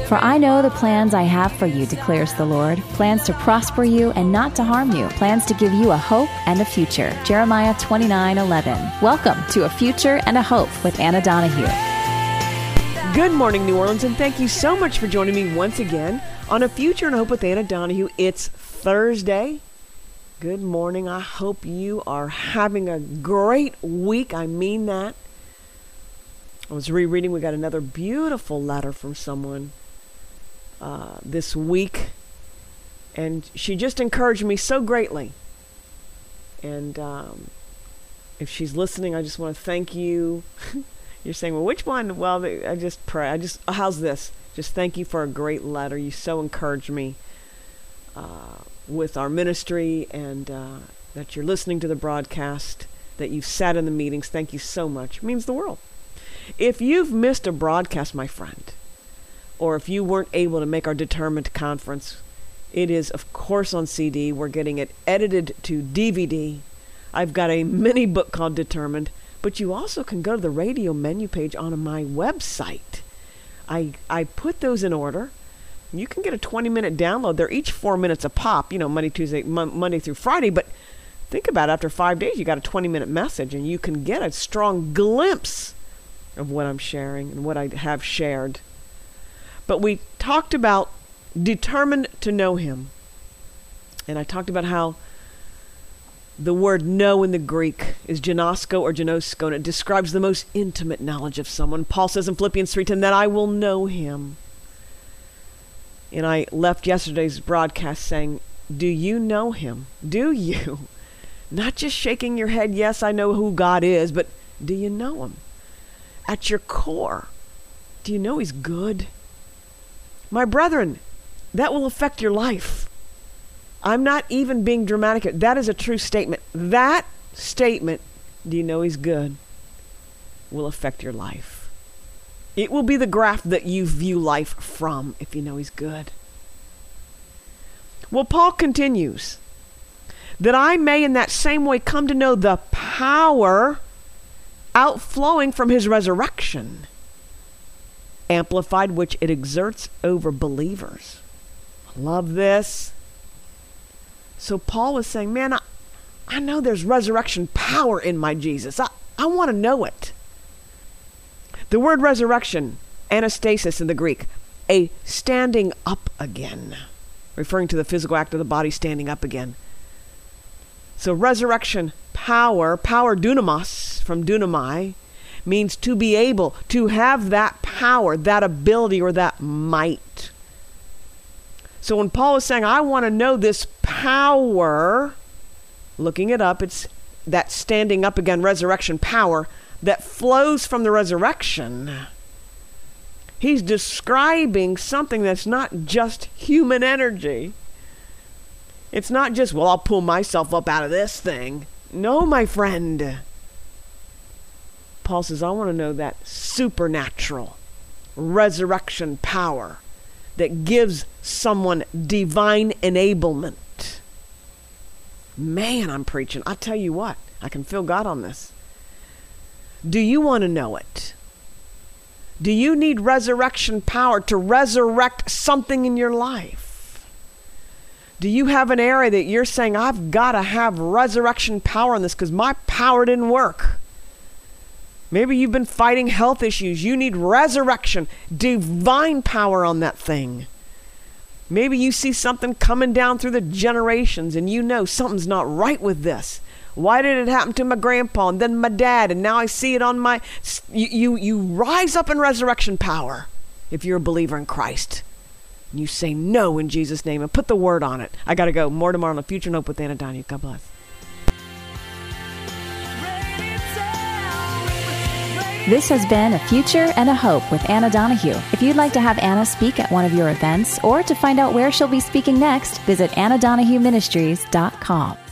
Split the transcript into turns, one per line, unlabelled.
For I know the plans I have for you, declares the Lord, plans to prosper you and not to harm you, plans to give you a hope and a future. Jeremiah 29:11. Welcome to A Future and a Hope with Anna Donahue.
Good morning, New Orleans, and thank you so much for joining me once again on A Future and Hope with Anna Donahue. It's Thursday. Good morning. I hope you are having a great week. I mean that. I was rereading. We got another beautiful letter from someone this week, and she just encouraged me so greatly. And if she's listening, I just want to thank you. You're saying, well, which one? Well, I just pray. How's this? Just thank you for a great letter. You so encouraged me with our ministry, and that you're listening to the broadcast, that you've sat in the meetings. Thank you so much. It means the world. If you've missed a broadcast, my friend, or if you weren't able to make our Determined conference, it is, of course, on CD. We're getting it edited to DVD. I've got a mini book called Determined, but you also can go to the radio menu page on my website. I put those in order. You can get a 20-minute download. They're each 4 minutes a pop, Monday through Friday. But think about it, after 5 days, you got a 20-minute message, and you can get a strong glimpse of what I'm sharing and what I have shared. But we talked about determined to know him. And I talked about how the word know in the Greek is genosko or genosko, and it describes the most intimate knowledge of someone. Paul says in Philippians 3:10 that I will know him. And I left yesterday's broadcast saying, do you know him? Do you? Not just shaking your head, yes, I know who God is, but do you know him? At your core, do you know he's good? My brethren, that will affect your life. I'm not even being dramatic here. That is a true statement. That statement, do you know he's good, will affect your life. It will be the graph that you view life from if you know he's good. Well, Paul continues, that I may in that same way come to know the power outflowing from his resurrection, amplified, which it exerts over believers. Love this. So Paul was saying, man, I know there's resurrection power in my Jesus. I want to know it. The word resurrection, anastasis in the Greek, a standing up again, referring to the physical act of the body standing up again. So resurrection power dunamos, from dunamai, means to be able to have that power, that ability, or that might. So when Paul is saying, I want to know this power, looking it up, it's that standing up again, resurrection power, that flows from the resurrection. He's describing something that's not just human energy. It's not just, well, I'll pull myself up out of this thing. No, my friend. Paul says, I want to know that supernatural resurrection power that gives someone divine enablement. Man, I'm preaching. I tell you what, I can feel God on this. Do you want to know it? Do you need resurrection power to resurrect something in your life? Do you have an area that you're saying, I've got to have resurrection power in this because my power didn't work? Maybe you've been fighting health issues. You need resurrection, divine power on that thing. Maybe you see something coming down through the generations and you know something's not right with this. Why did it happen to my grandpa and then my dad, and now I see it on my... You rise up in resurrection power if you're a believer in Christ. And you say no in Jesus' name and put the word on it. I got to go. More tomorrow on The Future and Hope with Anna Donahue. God bless.
This has been A Future and a Hope with Anna Donahue. If you'd like to have Anna speak at one of your events or to find out where she'll be speaking next, visit AnnaDonahueMinistries.com.